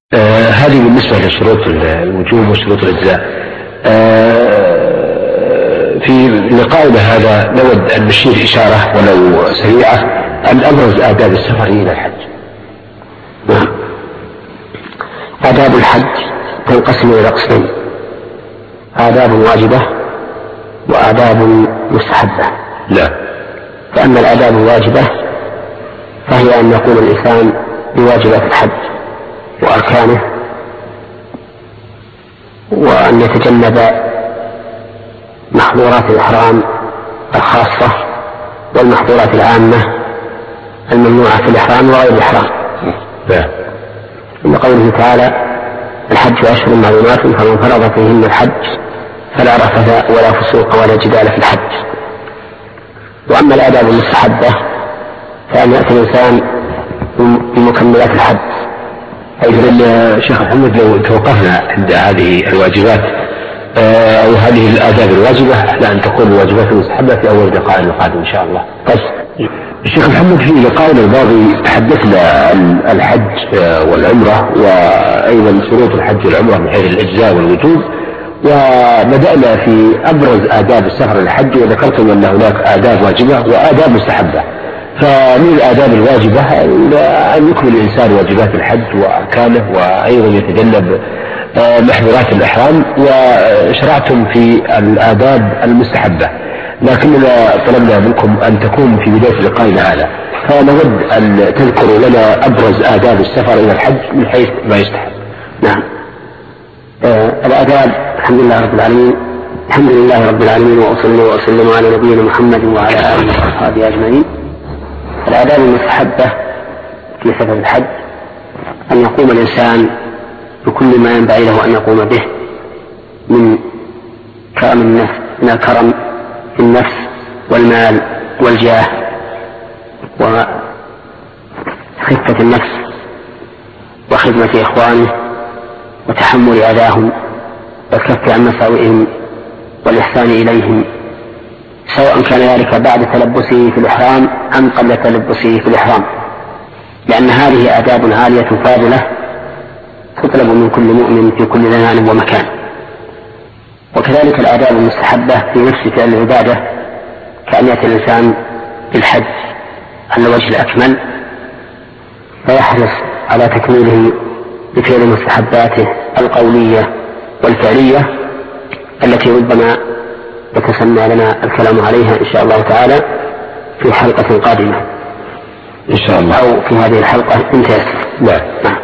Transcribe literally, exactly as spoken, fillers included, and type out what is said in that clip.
آه هذه بالنسبة لشروط الوجوب وشروط الإجزاء. آه في لقائنا هذا نود أن نشير إشارة ولو سريعة عن أبرز آداب السفر إلى الحج. نعم. آداب الحج تنقسم إلى قسمين: آداب واجبة وآداب مستحبة. لا. فأما الآداب الواجبة فهي أن يقوم الإنسان بواجبات الحج وأركانه، وأن يتجنب محظورات الإحرام الخاصة والمحظورات العامة الممنوعة في الإحرام وغير الإحرام. إن قوله تعالى: الحج أشهر معلومات فمن فرض فيهن الحج فلا رفث ولا فسوق ولا جدال في الحج. وأما الآداب المستحبة فأن يأتي الإنسان بمكملات الحج. أيضا شيخ محمد لو توقفنا عند هذه الواجبات أو هذه الآداب الواجبة على أن تكون الواجبات المستحبة في أول لقاء القادم إن شاء الله. طيب الشيخ محمد في لقائنا الماضي تحدثنا عن الحج والعمرة وأيضا شروط الحج والعمرة من حيث الإجزاء والوجوب، وبدأنا في أبرز آداب السفر للحج وذكرتم أن هناك آداب واجبة وآداب مستحبة. فمن الآداب الواجبة أن يكمل الإنسان واجبات الحج وأركانه وأيضا يتجنب محظورات الإحرام، وشرعتم في الآداب المستحبة، لكننا طلبنا منكم أن تكون في بداية لقائنا هذا، فنود أن تذكروا لنا أبرز آداب السفر إلى الحج من حيث ما يستحب. نعم. آه الآداب. الحمد لله رب العالمين الحمد لله رب العالمين وأصلي وأسلم على نبينا محمد وعلى آله وأصحابه أجمعين. الآداب المستحبة في سفر الحج أن يقوم الإنسان بكل ما ينبغي له أن يقوم به من كرم النفس من الكرم في النفس والمال والجاه وخفة النفس وخدمة إخوانه وتحمل أذاهم والكف عن مساوئهم والإحسان إليهم، سواء كان ذلك بعد تلبسه في الإحرام أم قبل تلبسه في الإحرام، لأن هذه آداب عالية فاضلة تطلب من كل مؤمن في كل زمان ومكان. وكذلك الآداب المستحبة في نفس فعل العبادة، كأن يأتي الإنسان بالحج على الوجه الأكمل فيحرص على تكميله بفعل مستحباته القولية والفعلية التي ربما يتسنى لنا الكلام عليها إن شاء الله تعالى في حلقة قادمة إن شاء الله، أو في هذه الحلقة إن تيسر. نعم.